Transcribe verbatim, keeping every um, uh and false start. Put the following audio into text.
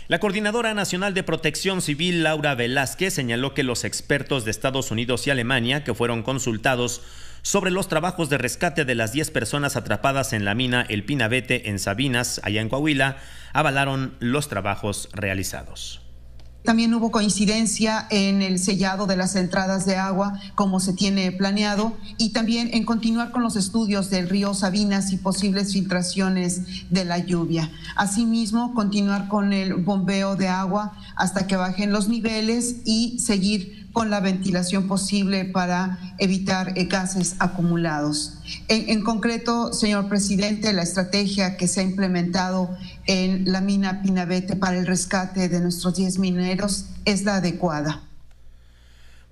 La Coordinadora Nacional de Protección Civil, Laura Velázquez, señaló que los expertos de Estados Unidos y Alemania que fueron consultados sobre los trabajos de rescate de las diez personas atrapadas en la mina El Pinabete en Sabinas, allá en Coahuila, avalaron los trabajos realizados. También hubo coincidencia en el sellado de las entradas de agua como se tiene planeado y también en continuar con los estudios del río Sabinas y posibles filtraciones de la lluvia. Asimismo, continuar con el bombeo de agua hasta que bajen los niveles y seguir con la ventilación posible para evitar eh, gases acumulados. En, en concreto, señor presidente, la estrategia que se ha implementado en la mina Pinabete para el rescate de nuestros diez mineros es la adecuada.